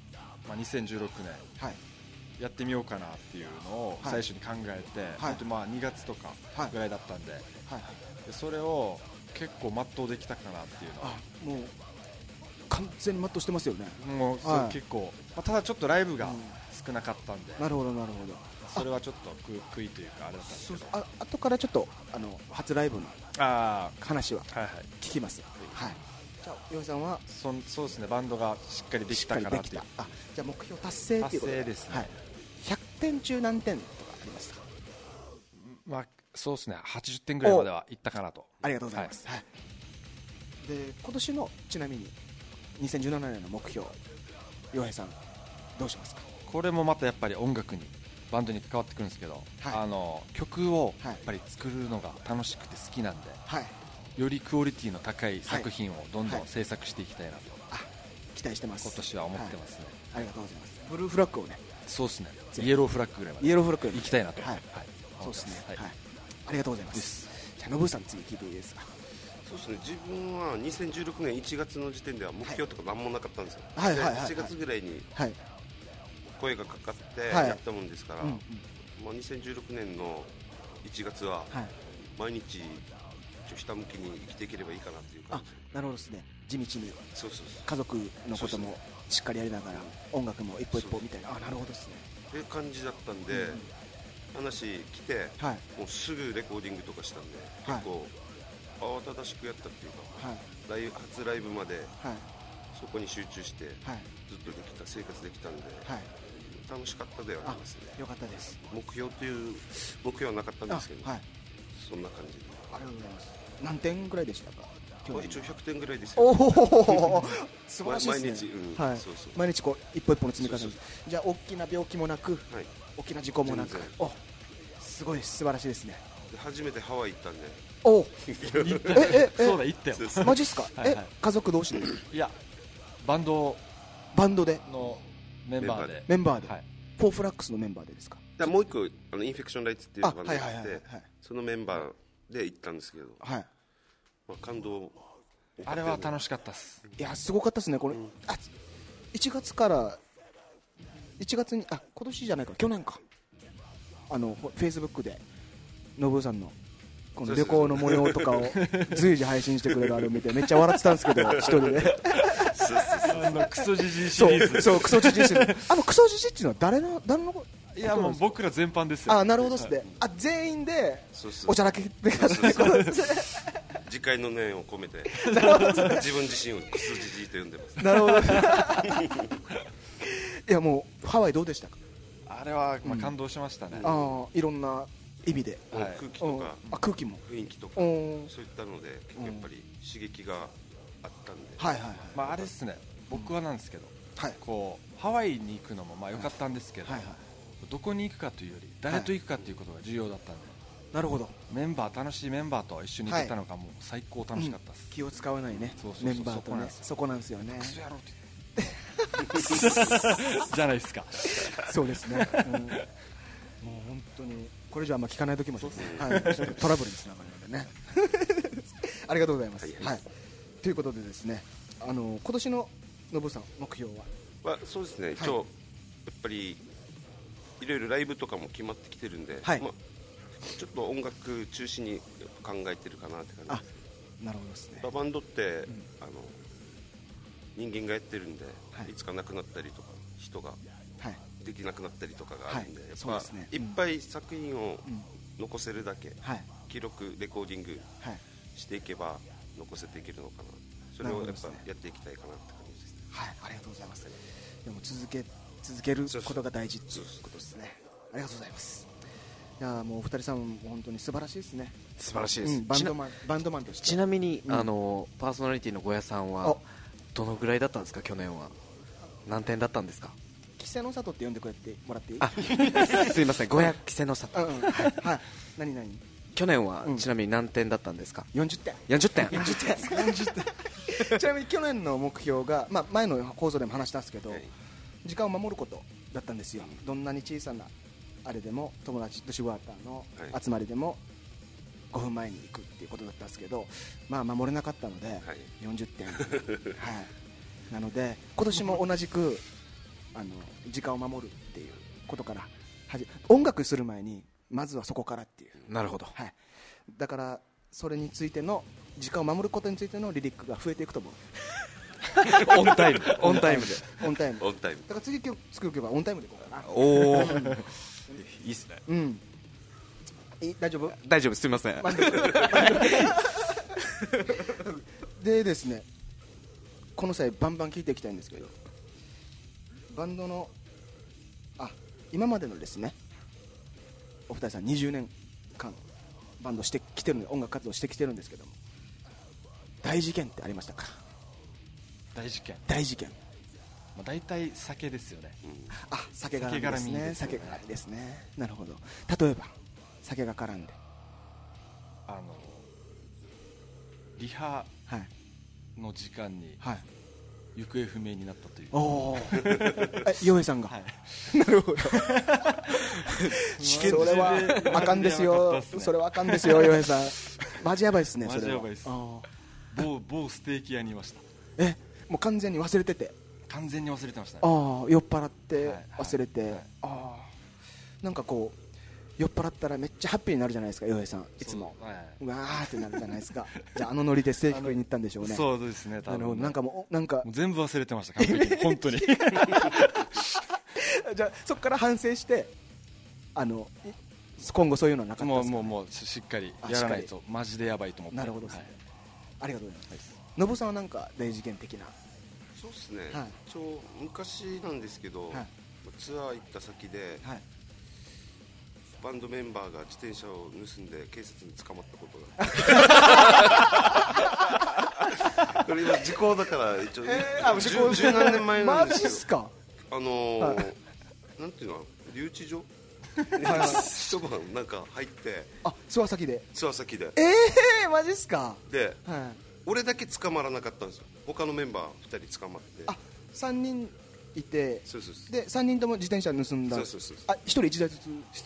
2016年やってみようかなっていうのを最初に考えて、2月とかぐらいだったんで、それを結構全うできたかなっていうのは。 もう完全に全うしてますよね。 もう結構、ただちょっとライブが少なかったんで。 なるほど。 それはちょっと悔いというかあれだったんですけど、 後からちょっと初ライブの話は聞きます。はい。じゃあ洋平さんはそうですね、バンドがしっかりできたかなっていう。 じゃあ目標達成っていうことで。 達成ですね。 100点中何点とかありましたか？ そうですね、80点ぐらいまではいったかなと。 ありがとうございます。で今年のちなみに2017年の目標、洋平さんどうしますか？ これもまたやっぱり音楽にバンドに関わってくるんですけど、曲をやっぱり作るのが楽しくて好きなんで、よりクオリティの高い作品をどんどん制作していきたいなと、 期待してます。 今年は思ってますね。 ありがとうございます。ブルーフラッグをね。 そうですね、イエローフラッグぐらいまで行きたいなと。 そうですね。ありがとうございます。じゃあノブさん次聞いていいですか？ そうですね、自分は2016年1月の時点では目標とか何もなかったんですよ。1月ぐらいに声がかかってやったもんですから、2016年の1月は毎日ひたむきに生きていければいいかなっていう感じ。 なるほどですね。地道に家族のこともしっかりやりながら音楽も一歩一歩みたいな。なるほどですね。 っていう感じだったんで、話来てもうすぐレコーディングとかしたんで、結構慌ただしくやったっていうか、初ライブまでそこに集中してずっと生活できたんで、楽しかったではありますね。 よかったです。 目標という目標はなかったんですけど、そんな感じで。 ありがとうございます。何点ぐらいでしたか？ 一応100点ぐらいですよ。 素晴らしいですね。毎日こう一歩一歩の積み重ね。じゃあ大きな病気もなく、大きな事故もなく、すごい素晴らしいですね。 初めてハワイ行ったんで。 そうだ、行ったよ。 マジっすか？家族同士で？ いや、バンドでのメンバーで。 フォーフラックスのメンバーでですか？ もう一個インフェクションライツっていうバンドがあって、そのメンバーで行ったんですけど、感動。 あれは楽しかったっす。 いや、すごかったですね。これ1月から1月に今年じゃないか、去年か、フェイスブックでノブさんのこの旅行の模様とかを随時配信してくれるあれを見てめっちゃ笑ってたんですけど、一人でクソジジイシリーズ。 そう、クソジジイシリーズ。クソジジっていうのは誰のいや、もう僕ら全般ですよ。 なるほどですね。全員でおちゃらけてください。 自戒の念を込めて自分自身をクソジジイと呼んでます。 なるほど。いや、もうハワイどうでしたか？ あれは感動しましたね。 いろんな意味で、 空気とか空気も雰囲気とかそういったのでやっぱり刺激があったんで、 あれですね、僕はなんですけど、こうハワイに行くのも良かったんですけど、どこに行くかというより誰と行くかということが重要だったんで。 なるほど。 楽しいメンバーと一緒に行けたのがもう最高楽しかったです。 気を使わないね、メンバーとね。そこなんですよね。 クソ野郎ってじゃないですか。 そうですね。もう本当にこれじゃ聞かない時もトラブルにつながるのでね。ありがとうございます。ということでですね、今年のノブさん目標は？ そうですね。やっぱりいろいろライブとかも決まってきてるんで、ちょっと音楽中心に考えてるかなって感じ。 なるほどですね。 バンドって人間がやってるんで、いつか亡くなったりとか人ができなくなったりとかがあるんで、やっぱいっぱい作品を残せるだけ記録レコーディングしていけば残せていけるのかな、それをやっぱやっていきたいかなって感じです。 はい、ありがとうございます。でも続けることが大事っていうことですね。ありがとうございます。いやもうお二人さんも本当に素晴らしいですね。 素晴らしいです。 バンドマンとして。 ちなみにパーソナリティのゴヤさんはどのぐらいだったんですか？去年は何点だったんですか？ 稀勢の里って呼んでくれてもらっていい？ すいません、ゴヤ稀勢の里。はい。 何去年はちなみに何点だったんですか ？40点。ちなみに去年の目標が、前の放送でも話したんですけど、時間を守ることだったんですよ。どんなに小さなあれでも友達とシュワーターの集まりでも5分前に行くっていうことだったんですけど、守れなかったので40点。なので今年も同じく時間を守るっていうことから音楽する前にまずはそこからっていう。 なるほど。 だからそれについての時間を守ることについてのリリックが増えていくと思う。 オンタイムで。 だから次曲作ればオンタイムでいこうかな。 おお。いいっすね。 大丈夫？ 大丈夫、すみません。 でですね、この際バンバン聴いていきたいんですけど、バンドの今までのですね、お二人さん20年間バンドしてきてる、音楽活動してきてるんですけども、大事件ってありましたか？大事件、 大体酒ですよね。 酒絡みですね。酒絡みですね。なるほど。例えば酒が絡んでリハの時間に行方不明になったという。 洋平さんが。なるほど。それはあかんですよ。それはあかんですよ、洋平さん。マジやばいですね。 マジやばいです。某ステーキ屋にいました。 もう完全に忘れてて。 完全に忘れてましたね。 酔っ払って忘れて。なんかこう酔っ払ったらめっちゃハッピーになるじゃないですか、洋平さんいつも。うわーってなるじゃないですか。じゃあノリでステーキ食いに行ったんでしょうね。 そうですね。 なるほど。なんか全部忘れてました、完璧に。本当に。 じゃあそこから反省して今後そういうのはなかったですか？ もうしっかりやらないとマジでやばいと思って。 なるほどですね。ありがとうございます。のぶさんはなんか大事件的な。 そうですね。昔なんですけど、ツアー行った先でバンドメンバーが自転車を盗んで警察に捕まったことがこれ今時効だから一応十何年前なんですけど。 マジっすか？ なんていうの、留置所一晩なんか入って、 ツアー先でマジっすか？ で、俺だけ捕まらなかったんですよ。他のメンバー2人捕まって、 3人いて、 そうで3人とも自転車盗んだ。1人1台ずつ。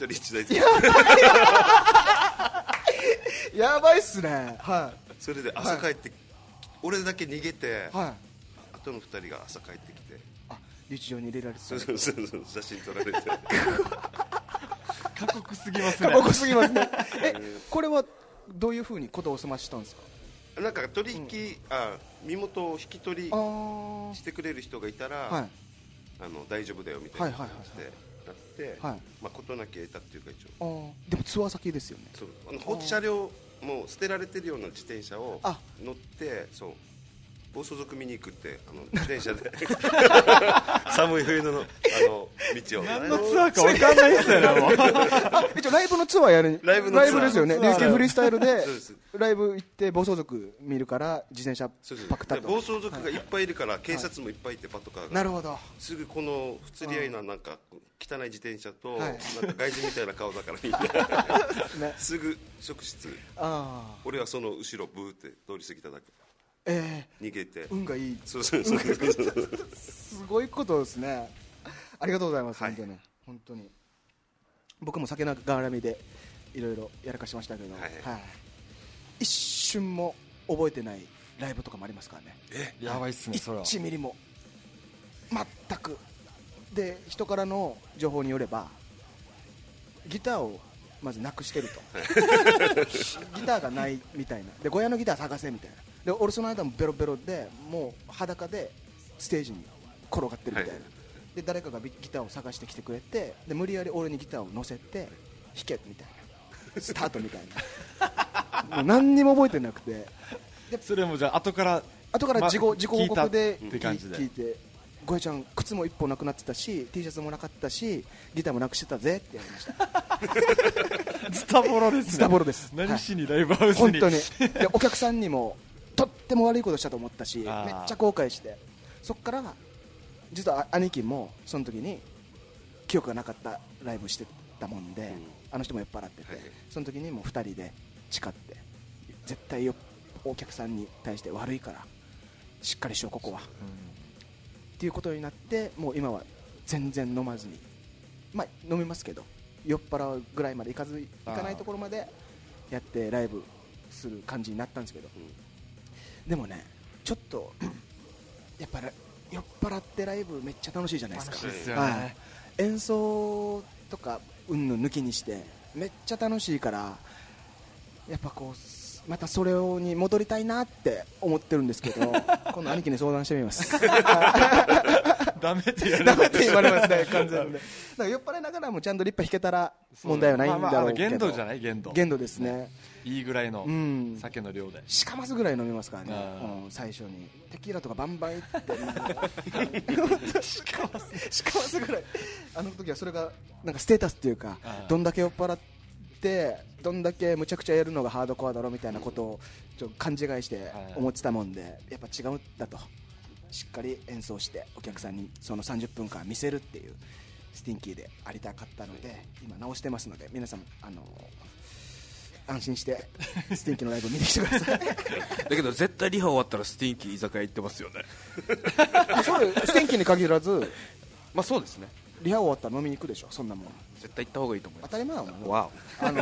やばいっすね。 それで朝帰って俺だけ逃げて、あとの2人が朝帰ってきて留置場に入れられて、 写真撮られて。 過酷すぎますね。 これはどういうふうにことをお済まししたんですか？ なんか取引、身元を引き取りしてくれる人がいたら、大丈夫だよみたいな感じでなって、事なき得たっていうか、一応。 でもツアー先ですよね。 放置車両も捨てられてるような自転車を乗って、暴走族見に行くって自転車で寒い冬の道を。 何のツアーか分かんないですよね。 一応ライブのツアーやる。ライブですよね。琉球フリースタイルでライブ行って暴走族見るから自転車パクったと。 暴走族がいっぱいいるから警察もいっぱいいて、パトカーが。 なるほど。 すぐこの不釣り合いななんか汚い自転車となんか外人みたいな顔だからみたいな。すぐ職質。俺はその後ろブーって通り過ぎただけ。逃げて運がいい。 すごいことですね。ありがとうございます。本当に僕も酒の絡みでいろいろやらかしましたけど、一瞬も覚えてないライブとかもありますからね。 やばいっすね。それは 1ミリも全くで、人からの情報によればギターをまずなくしてると。ギターがないみたいなで、小屋のギター探せみたいなで、俺その間もベロベロでもう裸でステージに転がってるみたいな、で誰かがギターを探してきてくれて、で無理やり俺にギターを乗せて弾けみたいなスタートみたいなもう何にも覚えてなくて、 でそれもじゃあ後から自己報告で聞いて、 ゴエちゃん靴も一本なくなってたし T シャツもなかったしギターもなくしてたぜって言われましたズタボロですね。 ズタボロです。 何しにライブハウスに、 本当にでお客さんにもとっても悪いことしたと思ったし、めっちゃ後悔して、そっから実は兄貴もその時に記憶がなかったライブしてたもんで、あの人も酔っ払ってて、その時にもう2人で誓って絶対お客さんに対して悪いからしっかりしようここは、っていうことになって、もう今は全然飲まずに、まあ飲みますけど酔っ払うぐらいまでいかないところまでやってライブする感じになったんですけど、でもねちょっとやっぱり酔っ払ってライブめっちゃ楽しいじゃないですか。 楽しいですよね。 演奏とかうんぬん抜きにしてめっちゃ楽しいから、やっぱこうまたそれに戻りたいなって思ってるんですけど今度兄貴に相談してみますダメって言われますね完全に。だから酔っ払いながらもちゃんと立派弾けたら問題はないんだろうけど、 限度じゃない、限度ですね。 いいぐらいの酒の量でしかますぐらい飲みますからね、最初にテキーラとかバンバンいってしかますぐらい、あの時はそれがなんかステータスっていうか、どんだけ酔っ払ってどんだけむちゃくちゃやるのがハードコアだろみたいなことをちょっと勘違いして思ってたもんで、やっぱ違うんだと、しっかり演奏してお客さんにその30分間見せるっていうスティンキーでありたかったので、今直してますので皆さん安心してスティンキーのライブ見に来てくださいだけど絶対リハ終わったらスティンキー居酒屋行ってますよねそれスティンキーに限らずまあそうですね、 リハ終わったら飲みに行くでしょ、そんなもん絶対行った方がいいと思います。 当たり前だもんね。 わ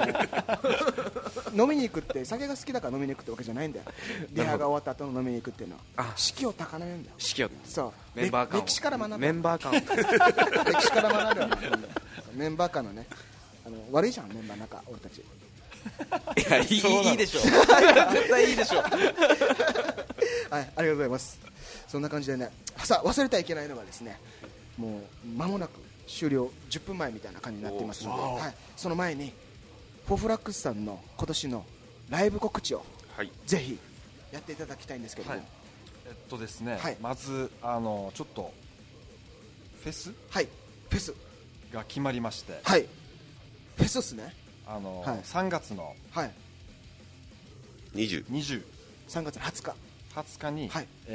飲みに行くって酒が好きだから飲みに行くってわけじゃないんだよ。リハが終わった後の飲みに行くっていうのは士気を高めるんだよ。 士気を、 そうメンバー感、 歴史から学ぶ、 メンバー感歴史から学ぶメンバー感のね、悪いじゃんメンバーの中俺たち。 いやいいでしょ絶対いいでしょはい、 ありがとうございます。そんな感じでね、さあ忘れてはいけないのがですね、もう間もなく終了10分前みたいな感じになっていますので、はい、その前にフォーフラックスさんの今年のライブ告知を、ぜひやっていただきたいんですけども、 ですね、まずちょっとフェスが決まりまして、 フェスですね。 3月の 3 月の20 日に、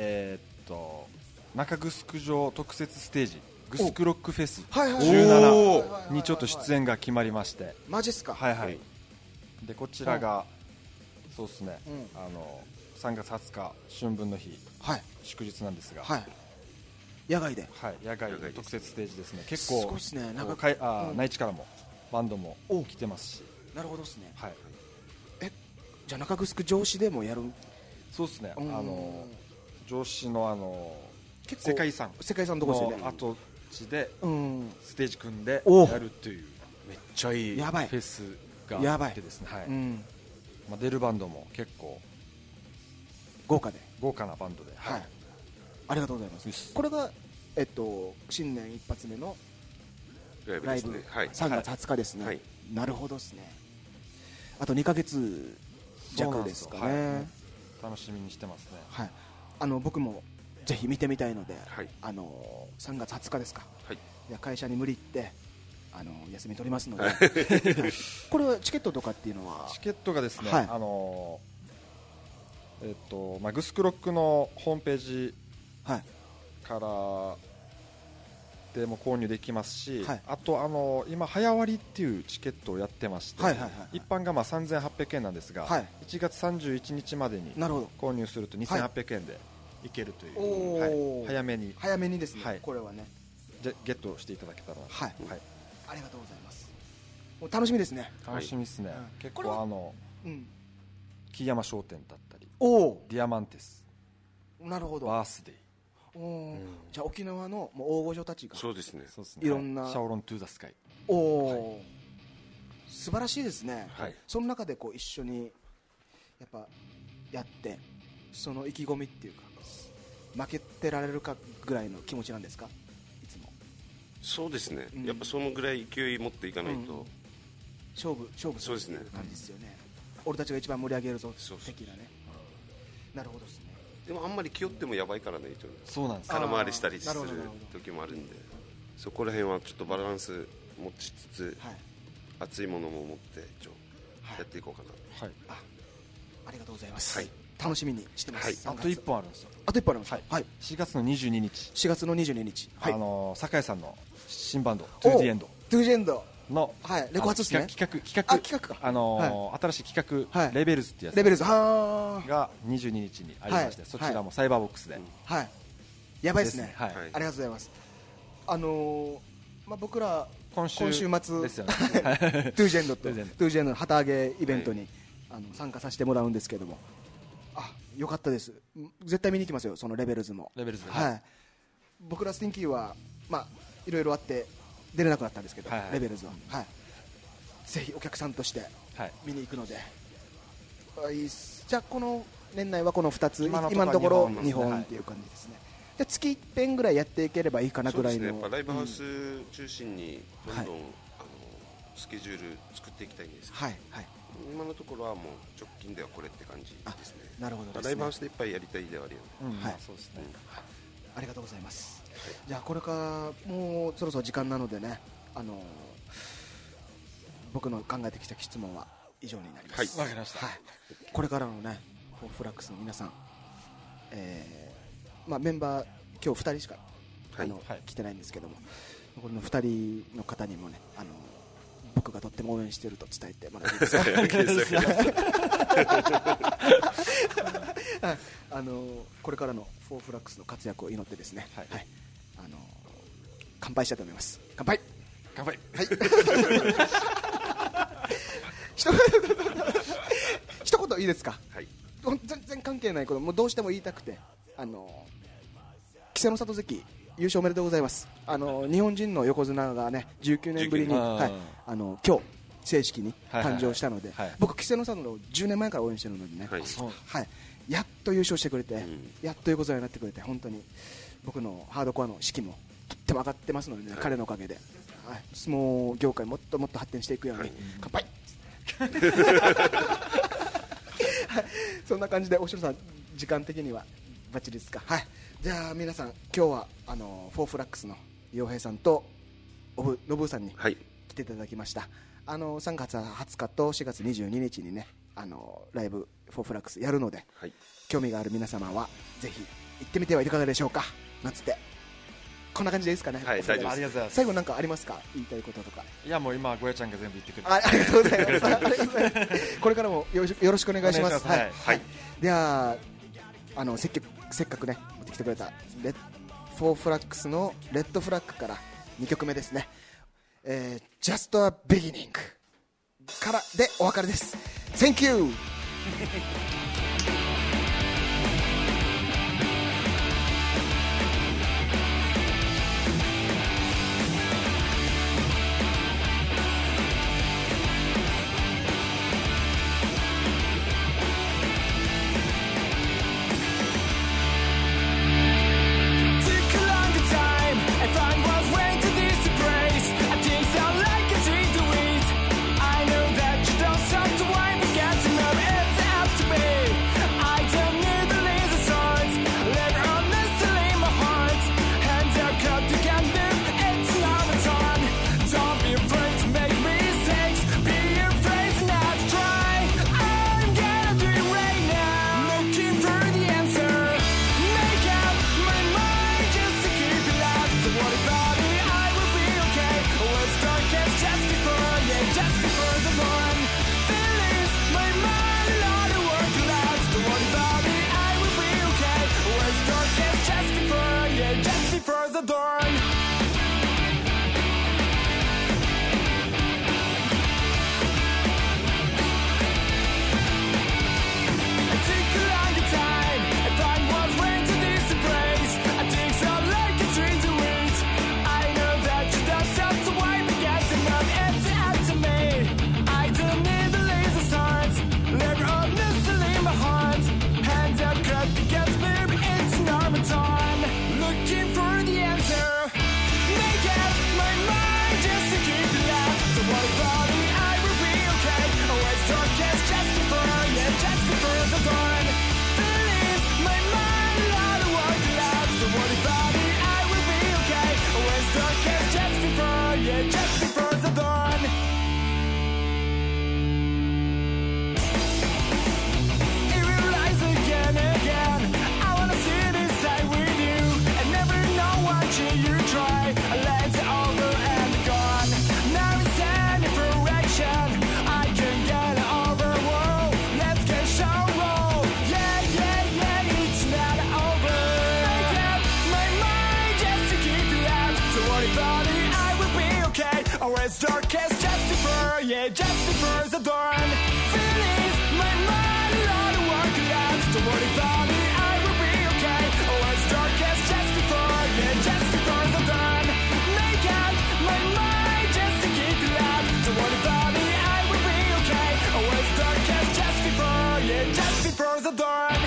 中城城特設ステージグスクロックフェス17にちょっと出演が決まりまして、 マジっすか。 でこちらがそうですね、3月20日春分の日、祝日なんですが、 野外で、 野外特設ステージですね。結構すごいですね。 内地からもバンドも来てますし。 なるほどですね。じゃあ中城城市でもやる。 そうですね、城市の世界遺産のとこですよね。 跡地でステージ組んでやるっていうめっちゃいいフェスがあってですね、出るバンドも結構豪華なバンドで、 ありがとうございます。これが新年一発目のライブ3月20日ですね。なるほどですね。あと2ヶ月弱ですかね。 楽しみにしてますね。 僕もぜひ見てみたいので、3月20日ですか、会社に無理行って休み取りますのでこれはチケットとかっていうのは、 チケットがですね、グスクロックのホームページからでも購入できますし、あと今早割っていうチケットをやってまして、一般が3800円なんですが、1月31日までに購入すると2800円でいけるという、早めにですね、これはねゲットしていただけたら、 ありがとうございます。もう楽しみですね。 楽しみですね。結構木山商店だったり、ディアマンテス、 なるほど、 バースデイ、 じゃあ沖縄のもう大御所たちが、 そうですね、 いろんなシャオロントゥーザスカイ、 素晴らしいですね。その中でこう一緒にやっぱやって、その意気込みっていうか負けてられるかぐらいの気持ちなんですか、いつも。 そうですね、やっぱそのぐらい勢い持っていかないと、 勝負するっていう感じですよね。俺たちが一番盛り上げるぞ的なね。なるほどですね。 でもあんまり気負ってもやばいからね、 そうなんです。 空回りしたりする時もあるんで、そこら辺はちょっとバランス持ちつつ、熱いものも持ってやっていこうかな。 ありがとうございます。楽しみにしてます。 あと1本あるんですよ。 あと1本あります。はい。 4月の22日。 4月の22日。 酒井さんの新バンドトゥーディエンド。 トゥーディエンドのレコ発ですね。 企画か。新しい企画レベルズってやつ。 レベルズが22日にありまして、そちらもサイバーボックスで。 やばいですね。ありがとうございます。僕ら今週末ですよね。トゥージェンドとトゥージェンドの旗揚げイベントに参加させてもらうんですけども、よかったです。絶対見に行きますよ、そのレベルズも。僕らスティンキーはいろいろあって出れなくなったんですけど、レベルズはぜひお客さんとして見に行くので、じゃあこの年内はこの2つ、今のところ2本っていう感じですね。で月1遍ぐらいやっていければいいかなぐらいの。 そうですね、ライブハウス中心にどんどんスケジュール作っていきたいんですけど、今のところはもう直近ではこれって感じですね。 なるほどですね。 ライブハウスでいっぱいやりたいではあるよね。 そうですね。ありがとうございます。じゃあこれからもうそろそろ時間なのでね、僕の考えてきた質問は以上になります。 わかりました。 これからのね、フォーフラックスの皆さん、メンバー今日2人しか来てないんですけども、この2人の方にもね、僕がとっても応援していると伝えてもらっていいですか。これからのフォーフラックスの活躍を祈ってですね、乾杯したいと思います。乾杯。 乾杯。 一言いいですか。全然関係ないこと、もうどうしても言いたくて、稀勢の里関優勝おめでとうございます。日本人の横綱がね19年ぶりに、今日正式に誕生したので、僕稀勢の里の10年前から応援してるのでね、やっと優勝してくれて、やっと横綱になってくれて、本当に僕のハードコアの士気もとっても上がってますので、彼のおかげで、相撲業界もっともっと発展していくように、乾杯。そんな感じで、おしろさん時間的にはバッチリですか。じゃあ皆さん、今日はフォーフラックスの陽平さんと信夫さんに来ていただきました。3月20日と4月22日にね、ライブフォーフラックスやるので、興味がある皆様はぜひ行ってみてはいかがでしょうか。なんつってこんな感じでいいですかね。 大丈夫です。ありがとうございます。 最後なんかありますか、言いたいこととか。 いや、もう今ゴヤちゃんが全部言ってくれて、 ありがとうございます。これからもよろしくお願いします。ではせっかくね持ってきてくれたフォーフラックスのレッドフラッグから2曲目ですね、Just a Beginning からでお別れです。 Thank you. I know that you don't stop to wind, but get to know it's up to me. yeah, just before the dawn. Feelings, my mind, a lot of work left. Don't worry about me, I will be okay. Oh, as dark as just before, yeah, just before the dawn. Make up my mind just to keep it up. Don't worry about me, I will be okay. Oh, as dark as just before, yeah, just before the dawn.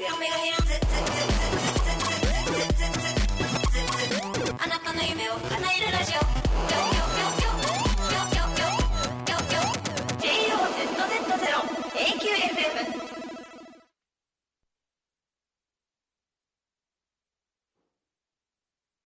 あなたの夢を叶え